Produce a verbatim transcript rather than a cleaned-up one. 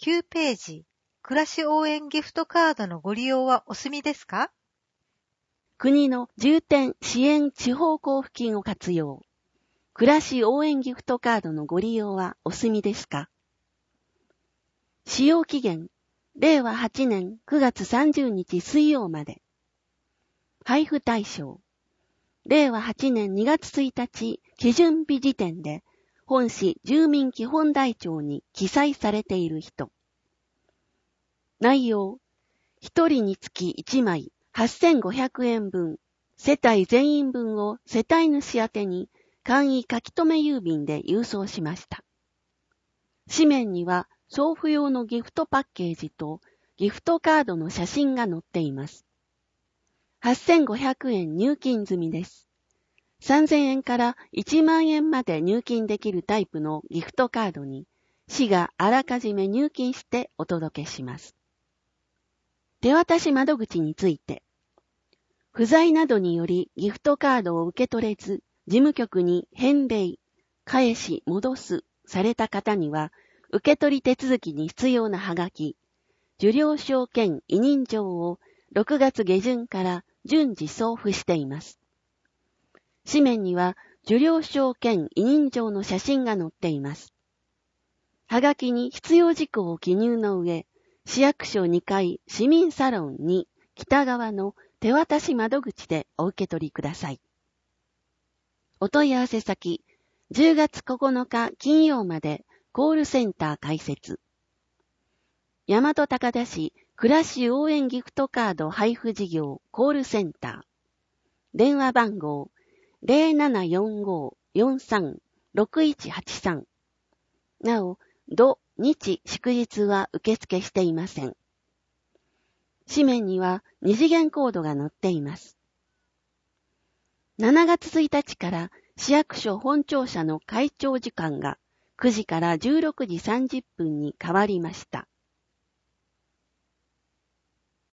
きゅうページ、暮らし応援ギフトカードのご利用はお済みですか？ 国の重点支援地方交付金を活用。暮らし応援ギフトカードのご利用はお済みですか？使用期限、れいわはちねんくがつさんじゅうにち水曜まで。配布対象、れいわはちねんにがつついたち基準日時点で本市住民基本台帳に記載されている人。内容、ひとりにつきいちまいはっせんごひゃくえんぶん、世帯全員分を世帯主宛てに簡易書き留め郵便で郵送しました。紙面には送付用のギフトパッケージとギフトカードの写真が載っています。はっせんごひゃくえん入金済みです。さんぜんえんからいちまんえんまで入金できるタイプのギフトカードに市があらかじめ入金してお届けします。手渡し窓口について、不在などによりギフトカードを受け取れず、事務局に返礼、返し、戻すされた方には、受け取り手続きに必要なはがき、受領証兼委任状をろくがつげじゅんから順次送付しています。紙面には受領証兼委任状の写真が載っています。はがきに必要事項を記入の上、市役所にかい市民サロンに北側の手渡し窓口でお受け取りください。お問い合わせ先、じゅうがつここのか金曜までコールセンター開設。大和高田市暮らし応援ギフトカード配布事業コールセンター。電話番号 ゼロななよんご よんさん ろくいちはちさん。なお、土日祝日は受付していません。紙面には二次元コードが載っています。しちがつついたちから市役所本庁舎の開庁時間がくじからじゅうろくじさんじゅっぷんに変わりました。